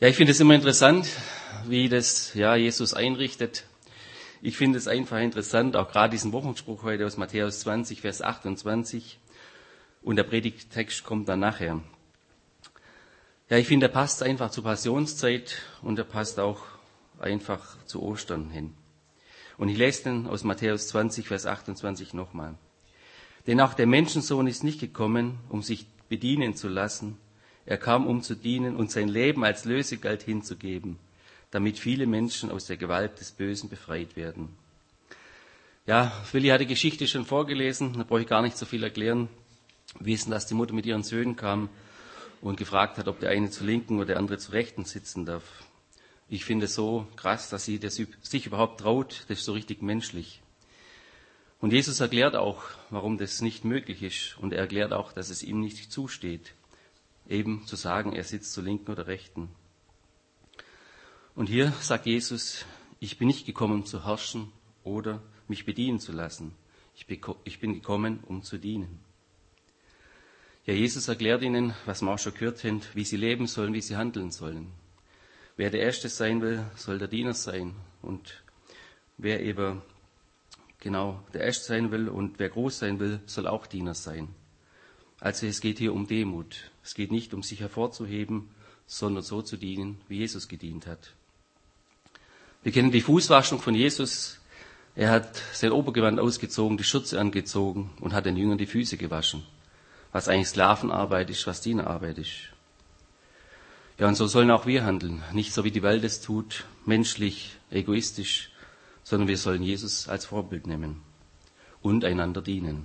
Ja, ich finde es immer interessant, wie das Jesus einrichtet. Ich finde es einfach interessant, auch gerade diesen Wochenspruch heute aus Matthäus 20, Vers 28. Und der Predigttext kommt dann nachher. Ja, ich finde, der passt einfach zur Passionszeit und der passt auch einfach zu Ostern hin. Und ich lese den aus Matthäus 20, Vers 28 nochmal. Denn auch der Menschensohn ist nicht gekommen, um sich bedienen zu lassen. Er kam, um zu dienen und sein Leben als Lösegeld hinzugeben, damit viele Menschen aus der Gewalt des Bösen befreit werden. Ja, Willi hat die Geschichte schon vorgelesen, da brauche ich gar nicht so viel erklären. Wir wissen, dass die Mutter mit ihren Söhnen kam und gefragt hat, ob der eine zur Linken oder der andere zur Rechten sitzen darf. Ich finde es so krass, dass sie das sich überhaupt traut, das ist so richtig menschlich. Und Jesus erklärt auch, warum das nicht möglich ist. Und er erklärt auch, dass es ihm nicht zusteht, eben zu sagen, er sitzt zur Linken oder Rechten. Und hier sagt Jesus, ich bin nicht gekommen, um zu herrschen oder mich bedienen zu lassen. Ich bin gekommen, um zu dienen. Ja, Jesus erklärt ihnen, was wir auch schon gehört haben, wie sie leben sollen, wie sie handeln sollen. Wer der Erste sein will, soll der Diener sein. Und wer eben der Erste sein will und wer groß sein will, soll auch Diener sein. Also es geht hier um Demut. Es geht nicht um sich hervorzuheben, sondern so zu dienen, wie Jesus gedient hat. Wir kennen die Fußwaschung von Jesus. Er hat sein Obergewand ausgezogen, die Schürze angezogen und hat den Jüngern die Füße gewaschen. Was eigentlich Sklavenarbeit ist, was Dienerarbeit ist. Ja, und so sollen auch wir handeln. Nicht so, wie die Welt es tut, menschlich, egoistisch, sondern wir sollen Jesus als Vorbild nehmen und einander dienen.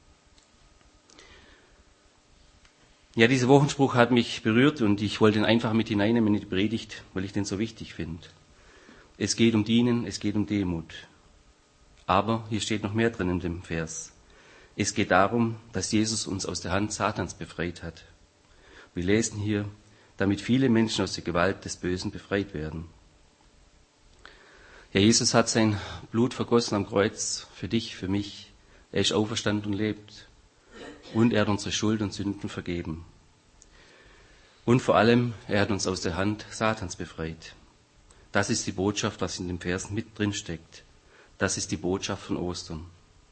Ja, dieser Wochenspruch hat mich berührt und ich wollte ihn einfach mit hineinnehmen in die Predigt, weil ich den so wichtig finde. Es geht um Dienen, es geht um Demut. Aber hier steht noch mehr drin in dem Vers. Es geht darum, dass Jesus uns aus der Hand Satans befreit hat. Wir lesen hier, damit viele Menschen aus der Gewalt des Bösen befreit werden. Ja, Jesus hat sein Blut vergossen am Kreuz für dich, für mich. Er ist auferstanden und lebt. Und er hat unsere Schuld und Sünden vergeben. Und vor allem, er hat uns aus der Hand Satans befreit. Das ist die Botschaft, was in dem Vers mit drin steckt. Das ist die Botschaft von Ostern.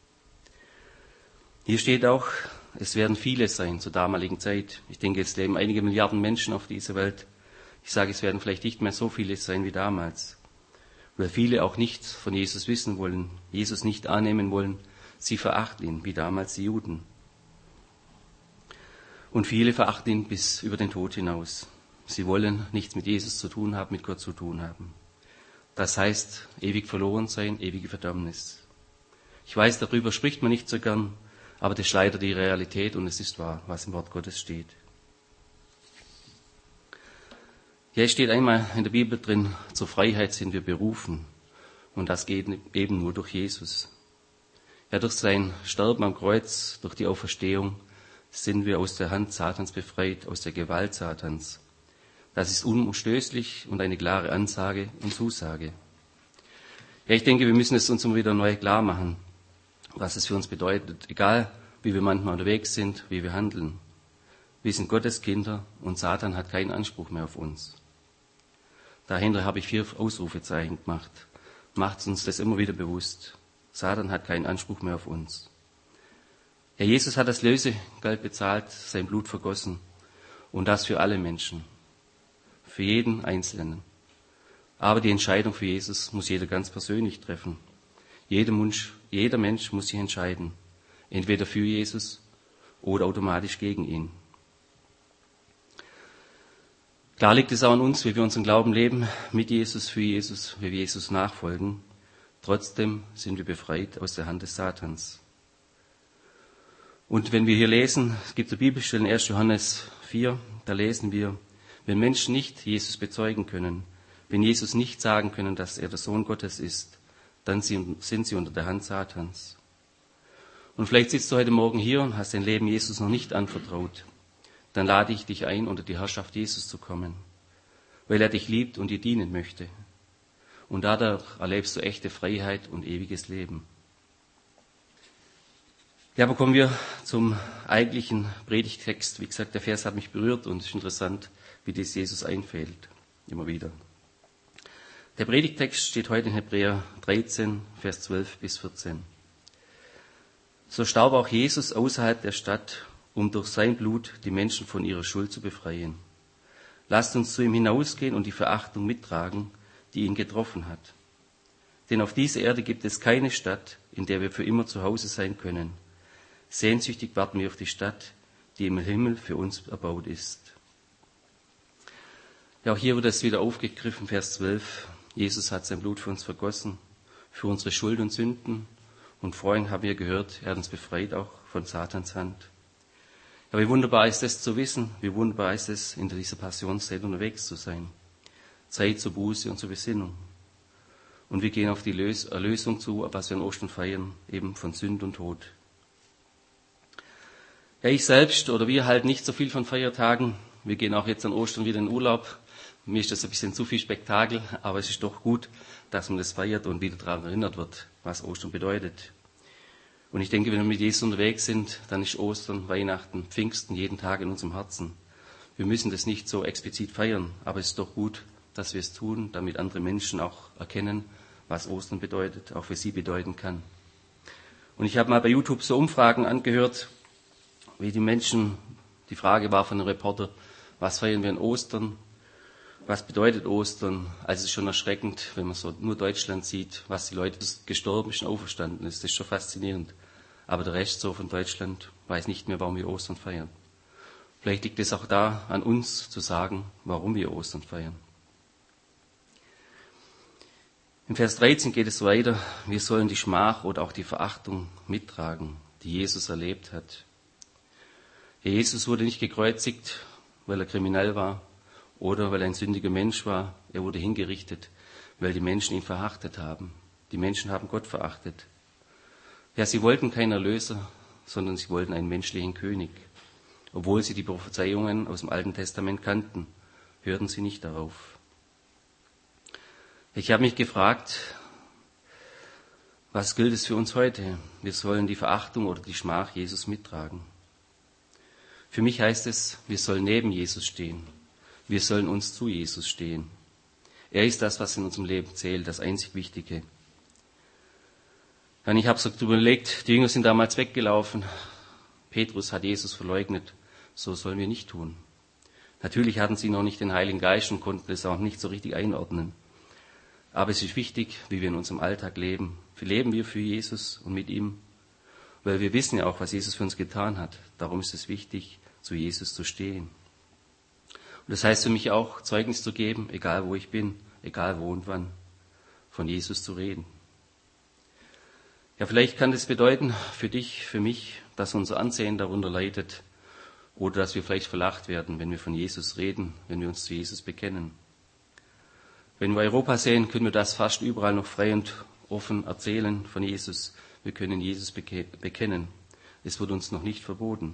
Hier steht auch, es werden viele sein zur damaligen Zeit. Ich denke, es leben einige Milliarden Menschen auf dieser Welt. Ich sage, es werden vielleicht nicht mehr so viele sein wie damals. Weil viele auch nichts von Jesus wissen wollen, Jesus nicht annehmen wollen. Sie verachten ihn, wie damals die Juden. Und viele verachten ihn bis über den Tod hinaus. Sie wollen nichts mit Jesus zu tun haben, mit Gott zu tun haben. Das heißt, ewig verloren sein, ewige Verdammnis. Ich weiß, darüber spricht man nicht so gern, aber das ist leider die Realität und es ist wahr, was im Wort Gottes steht. Ja, es steht einmal in der Bibel drin, zur Freiheit sind wir berufen. Und das geht eben nur durch Jesus. Ja, durch sein Sterben am Kreuz, durch die Auferstehung, sind wir aus der Hand Satans befreit, aus der Gewalt Satans. Das ist unumstößlich und eine klare Ansage und Zusage. Ja, ich denke, wir müssen es uns immer wieder neu klar machen, was es für uns bedeutet, egal wie wir manchmal unterwegs sind, wie wir handeln. Wir sind Gottes Kinder und Satan hat keinen Anspruch mehr auf uns. Dahinter habe ich 4 Ausrufezeichen gemacht. Macht uns das immer wieder bewusst. Satan hat keinen Anspruch mehr auf uns. Ja, Jesus hat das Lösegeld bezahlt, sein Blut vergossen. Und das für alle Menschen. Für jeden Einzelnen. Aber die Entscheidung für Jesus muss jeder ganz persönlich treffen. Jeder Mensch muss sich entscheiden. Entweder für Jesus oder automatisch gegen ihn. Klar liegt es auch an uns, wie wir unseren Glauben leben, mit Jesus, für Jesus, wie wir Jesus nachfolgen. Trotzdem sind wir befreit aus der Hand des Satans. Und wenn wir hier lesen, es gibt eine Bibelstelle in 1. Johannes 4, da lesen wir, wenn Menschen nicht Jesus bezeugen können, wenn Jesus nicht sagen können, dass er der Sohn Gottes ist, dann sind sie unter der Hand Satans. Und vielleicht sitzt du heute Morgen hier und hast dein Leben Jesus noch nicht anvertraut. Dann lade ich dich ein, unter die Herrschaft Jesus zu kommen, weil er dich liebt und dir dienen möchte. Und dadurch erlebst du echte Freiheit und ewiges Leben. Ja, aber kommen wir zum eigentlichen Predigttext. Wie gesagt, der Vers hat mich berührt und es ist interessant, wie das Jesus einfällt. immer wieder. Der Predigtext steht heute in Hebräer 13, Vers 12 bis 14. So starb auch Jesus außerhalb der Stadt, um durch sein Blut die Menschen von ihrer Schuld zu befreien. Lasst uns zu ihm hinausgehen und die Verachtung mittragen, die ihn getroffen hat. Denn auf dieser Erde gibt es keine Stadt, in der wir für immer zu Hause sein können. Sehnsüchtig warten wir auf die Stadt, die im Himmel für uns erbaut ist. Ja, auch hier wird es wieder aufgegriffen, Vers 12. Jesus hat sein Blut für uns vergossen, für unsere Schuld und Sünden. Und vorhin haben wir gehört, er hat uns befreit auch von Satans Hand. Ja, wie wunderbar ist es zu wissen, wie wunderbar ist es, in dieser Passionszeit unterwegs zu sein. Zeit zur Buße und zur Besinnung. Und wir gehen auf die Erlösung zu, was wir an Ostern feiern, eben von Sünde und Tod. Ja, ich selbst oder wir halten nicht so viel von Feiertagen. Wir gehen auch jetzt an Ostern wieder in Urlaub. Mir ist das ein bisschen zu viel Spektakel, aber es ist doch gut, dass man das feiert und wieder daran erinnert wird, was Ostern bedeutet. Und ich denke, wenn wir mit Jesus unterwegs sind, dann ist Ostern, Weihnachten, Pfingsten jeden Tag in unserem Herzen. Wir müssen das nicht so explizit feiern, aber es ist doch gut, dass wir es tun, damit andere Menschen auch erkennen, was Ostern bedeutet, auch für sie bedeuten kann. Und ich habe mal bei YouTube so Umfragen angehört, wie die Menschen, die Frage war von einem Reporter, was feiern wir an Ostern? Was bedeutet Ostern? Also es ist schon erschreckend, wenn man so nur Deutschland sieht, was die Leute gestorben ist und auferstanden ist. Das ist schon faszinierend. Aber der Rest so von Deutschland weiß nicht mehr, warum wir Ostern feiern. Vielleicht liegt es auch da an uns zu sagen, warum wir Ostern feiern. Im Vers 13 geht es weiter. Wir sollen die Schmach oder auch die Verachtung mittragen, die Jesus erlebt hat. Jesus wurde nicht gekreuzigt, weil er kriminell war oder weil er ein sündiger Mensch war. Er wurde hingerichtet, weil die Menschen ihn verachtet haben. Die Menschen haben Gott verachtet. Ja, sie wollten keinen Erlöser, sondern sie wollten einen menschlichen König. Obwohl sie die Prophezeiungen aus dem Alten Testament kannten, hörten sie nicht darauf. Ich habe mich gefragt, was gilt es für uns heute? Wir sollen die Verachtung oder die Schmach Jesus mittragen. Für mich heißt es, wir sollen neben Jesus stehen. Wir sollen uns zu Jesus stehen. Er ist das, was in unserem Leben zählt, das einzig Wichtige. Und ich habe so überlegt, die Jünger sind damals weggelaufen. Petrus hat Jesus verleugnet. So sollen wir nicht tun. Natürlich hatten sie noch nicht den Heiligen Geist und konnten es auch nicht so richtig einordnen. Aber es ist wichtig, wie wir in unserem Alltag leben. Leben wir für Jesus und mit ihm? Weil wir wissen ja auch, was Jesus für uns getan hat. Darum ist es wichtig, zu Jesus zu stehen. Und das heißt für mich auch, Zeugnis zu geben, egal wo ich bin, egal wo und wann, von Jesus zu reden. Ja, vielleicht kann das bedeuten, für dich, für mich, dass unser Ansehen darunter leidet oder dass wir vielleicht verlacht werden, wenn wir von Jesus reden, wenn wir uns zu Jesus bekennen. Wenn wir Europa sehen, können wir das fast überall noch frei und offen erzählen von Jesus. Wir können Jesus bekennen. Es wird uns noch nicht verboten.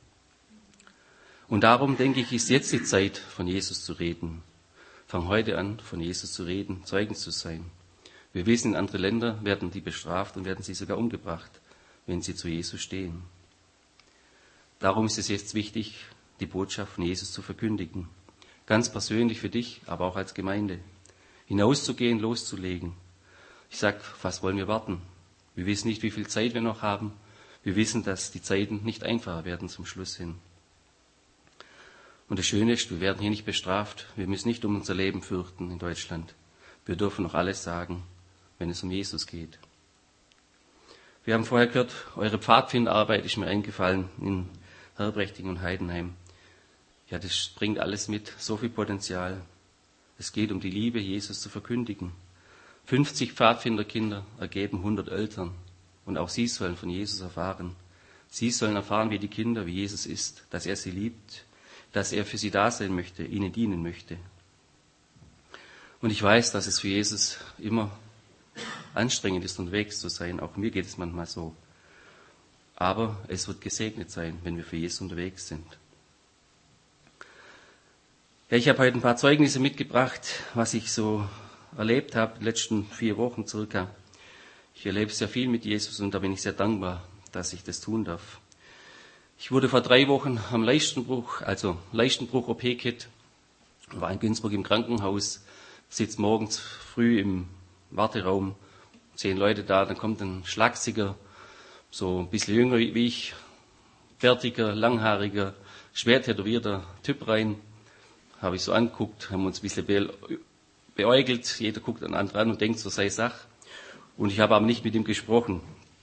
Und darum, denke ich, ist jetzt die Zeit, von Jesus zu reden. Fang heute an, von Jesus zu reden, Zeugen zu sein. Wir wissen, in andere Länder werden die bestraft und werden sie sogar umgebracht, wenn sie zu Jesus stehen. Darum ist es jetzt wichtig, die Botschaft von Jesus zu verkündigen. Ganz persönlich für dich, aber auch als Gemeinde. Hinauszugehen, loszulegen. Ich sag, was wollen wir warten? Wir wissen nicht, wie viel Zeit wir noch haben. Wir wissen, dass die Zeiten nicht einfacher werden zum Schluss hin. Und das Schöne ist, wir werden hier nicht bestraft. Wir müssen nicht um unser Leben fürchten in Deutschland. Wir dürfen noch alles sagen, wenn es um Jesus geht. Wir haben vorher gehört, eure Pfadfinderarbeit ist mir eingefallen in Herbrechtingen und Heidenheim. Ja, das bringt alles mit, so viel Potenzial. Es geht um die Liebe, Jesus zu verkündigen. 50 Pfadfinderkinder ergeben 100 Eltern. Und auch sie sollen von Jesus erfahren. Sie sollen erfahren, wie die Kinder, wie Jesus ist, dass er sie liebt, dass er für sie da sein möchte, ihnen dienen möchte. Und ich weiß, dass es für Jesus immer anstrengend ist, unterwegs zu sein. Auch mir geht es manchmal so. Aber es wird gesegnet sein, wenn wir für Jesus unterwegs sind. Ja, ich habe heute ein paar Zeugnisse mitgebracht, was ich so erlebt habe, die letzten 4 Wochen circa. Ich erlebe sehr viel mit Jesus und da bin ich sehr dankbar, dass ich das tun darf. Ich wurde vor 3 Wochen am Leistenbruch OP-Kit War in Günzburg im Krankenhaus, sitzt morgens früh im Warteraum, 10 Leute da, dann kommt ein schlachsiger, so ein bisschen jünger wie ich, bärtiger, langhaariger, schwer tätowierter Typ rein. Habe ich so angeguckt, haben uns ein bisschen beäugelt, jeder guckt den anderen an und denkt, so sei Sach. Und ich habe aber nicht mit ihm gesprochen.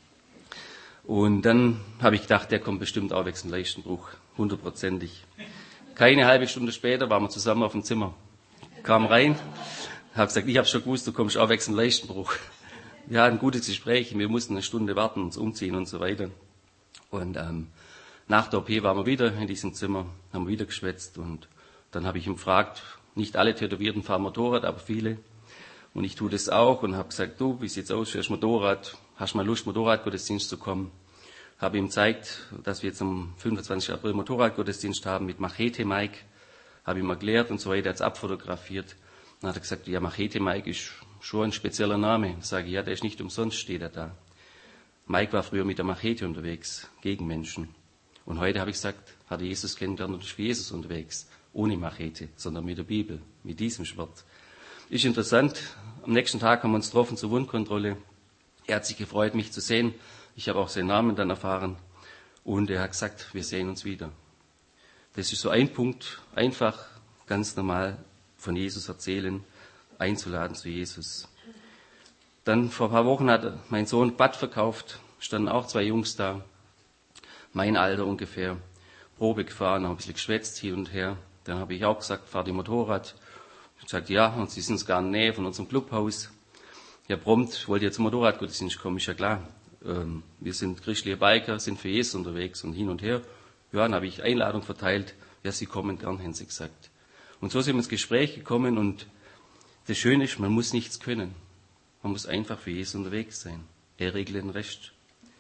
Und dann habe ich gedacht, der kommt bestimmt auch wegen Leistenbruch, 100%. Keine halbe Stunde später waren wir zusammen auf dem Zimmer. Kam rein, habe gesagt, ich habe schon gewusst, du kommst auch wegen Leistenbruch. Wir hatten ein gutes Gespräch, wir mussten eine Stunde warten, uns umziehen und so weiter. Und nach der OP waren wir wieder in diesem Zimmer, haben wieder geschwätzt und dann habe ich ihn gefragt, nicht alle Tätowierten fahren Motorrad, aber viele. Und ich tue das auch und habe gesagt, du, wie sieht's aus, fährst Motorrad, hast mal Lust, Motorradgottesdienst zu kommen? Habe ihm gezeigt, dass wir jetzt am 25. April Motorradgottesdienst haben mit Machete Mike. Habe ihm erklärt und so weiter, jetzt abfotografiert. Dann hat er gesagt, ja, Machete Mike ist schon ein spezieller Name. Dann sage ich, ja, der ist nicht umsonst, steht er da. Mike war früher mit der Machete unterwegs, gegen Menschen. Und heute habe ich gesagt, hat er Jesus kennengelernt und ist für Jesus unterwegs. Ohne Machete, sondern mit der Bibel, mit diesem Schwert. Ist interessant. Am nächsten Tag haben wir uns getroffen zur Wundkontrolle. Er hat sich gefreut, mich zu sehen. Ich habe auch seinen Namen dann erfahren. Und er hat gesagt, wir sehen uns wieder. Das ist so ein Punkt, einfach, ganz normal von Jesus erzählen, einzuladen zu Jesus. Dann vor ein paar Wochen hat mein Sohn Bad verkauft, standen auch 2 Jungs da, mein Alter ungefähr, Probe gefahren, haben ein bisschen geschwätzt hin und her. Dann habe ich auch gesagt, fahrt ihr Motorrad? Ich habe gesagt, ja, und sie sind gar in der Nähe von unserem Clubhaus. Ja, prompt, wollt ihr zum Motorradgottesdienst kommen? Ist ja klar. Wir sind christliche Biker, sind für Jesus unterwegs und hin und her. Ja, dann habe ich Einladung verteilt. Ja, sie kommen gern, haben sie gesagt. Und so sind wir ins Gespräch gekommen und das Schöne ist, man muss nichts können. Man muss einfach für Jesus unterwegs sein. Er regelt den Rest.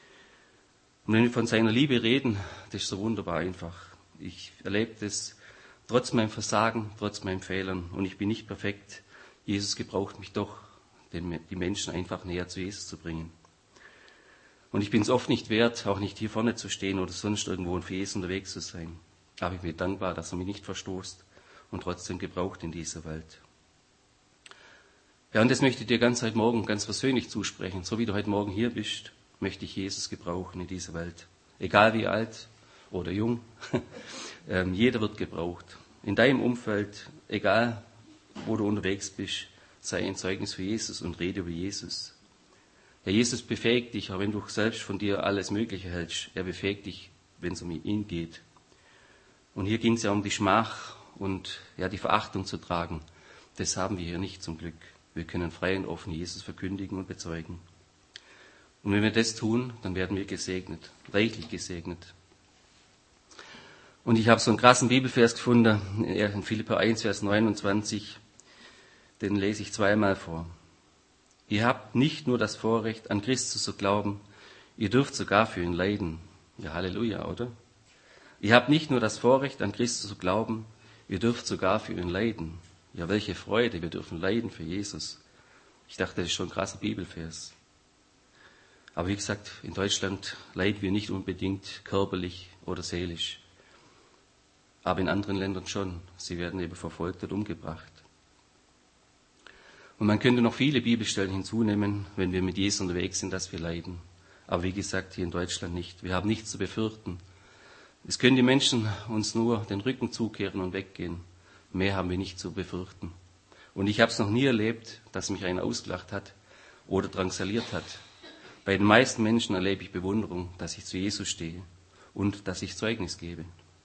Und wenn wir von seiner Liebe reden, das ist so wunderbar einfach. Ich erlebe das trotz meinem Versagen, trotz meinen Fehlern. Und ich bin nicht perfekt. Jesus gebraucht mich doch, die Menschen einfach näher zu Jesus zu bringen. Und ich bin es oft nicht wert, auch nicht hier vorne zu stehen oder sonst irgendwo für Jesus unterwegs zu sein. Aber ich bin dankbar, dass er mich nicht verstoßt und trotzdem gebraucht in dieser Welt. Ja, und das möchte ich dir heute Morgen ganz persönlich zusprechen. So wie du heute Morgen hier bist, möchte ich Jesus gebrauchen in dieser Welt. Egal wie alt oder jung, jeder wird gebraucht. In deinem Umfeld, egal wo du unterwegs bist, sei ein Zeugnis für Jesus und rede über Jesus. Ja, Jesus befähigt dich, auch wenn du selbst von dir alles Mögliche hältst. Er befähigt dich, wenn es um ihn geht. Und hier ging es ja um die Schmach und ja, die Verachtung zu tragen. Das haben wir hier nicht zum Glück. Wir können frei und offen Jesus verkündigen und bezeugen. Und wenn wir das tun, dann werden wir gesegnet, reichlich gesegnet. Und ich habe so einen krassen Bibelvers gefunden, in Philipper 1, Vers 29, den lese ich zweimal vor. Ihr habt nicht nur das Vorrecht, an Christus zu glauben, ihr dürft sogar für ihn leiden. Ja, Halleluja, oder? Ihr habt nicht nur das Vorrecht, an Christus zu glauben, ihr dürft sogar für ihn leiden. Ja, welche Freude, wir dürfen leiden für Jesus. Ich dachte, das ist schon ein krasser Bibelvers. Aber wie gesagt, in Deutschland leiden wir nicht unbedingt körperlich oder seelisch. Aber in anderen Ländern schon. Sie werden eben verfolgt und umgebracht. Und man könnte noch viele Bibelstellen hinzunehmen, wenn wir mit Jesus unterwegs sind, dass wir leiden. Aber wie gesagt, hier in Deutschland nicht. Wir haben nichts zu befürchten. Es können die Menschen uns nur den Rücken zukehren und weggehen. Mehr haben wir nicht zu befürchten. Und ich habe es noch nie erlebt, dass mich einer ausgelacht hat oder drangsaliert hat. Bei den meisten Menschen erlebe ich Bewunderung, dass ich zu Jesus stehe und dass ich Zeugnis gebe.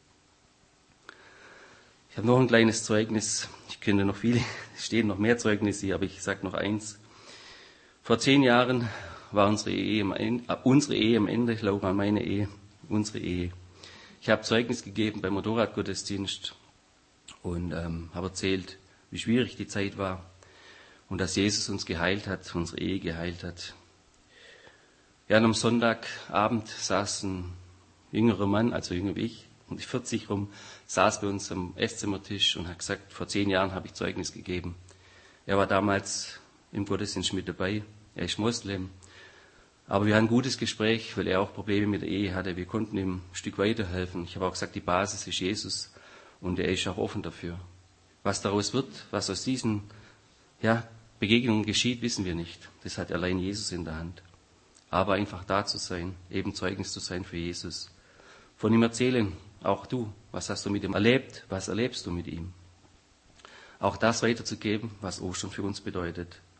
Ich habe noch ein kleines Zeugnis. Ich könnte noch viele, es stehen noch mehr Zeugnisse hier, aber ich sage noch eins. Vor 10 Jahren war unsere Ehe am Ende, Laura, meine Ehe, unsere Ehe. Ich habe Zeugnis gegeben beim Motorradgottesdienst und habe erzählt, wie schwierig die Zeit war und dass Jesus uns geheilt hat, unsere Ehe geheilt hat. Ja, und am Sonntagabend saß ein jüngerer Mann, also jünger wie ich, um die 40 rum, saß bei uns am Esszimmertisch und hat gesagt, vor 10 Jahren habe ich Zeugnis gegeben. Er war damals im Gottesdienst mit dabei, er ist Moslem. Aber wir hatten ein gutes Gespräch, weil er auch Probleme mit der Ehe hatte. Wir konnten ihm ein Stück weiterhelfen. Ich habe auch gesagt, die Basis ist Jesus und er ist auch offen dafür. Was daraus wird, was aus diesen Begegnungen geschieht, wissen wir nicht. Das hat allein Jesus in der Hand. Aber einfach da zu sein, eben Zeugnis zu sein für Jesus. Von ihm erzählen, auch du, was hast du mit ihm erlebt, was erlebst du mit ihm. Auch das weiterzugeben, was Ostern für uns bedeutet.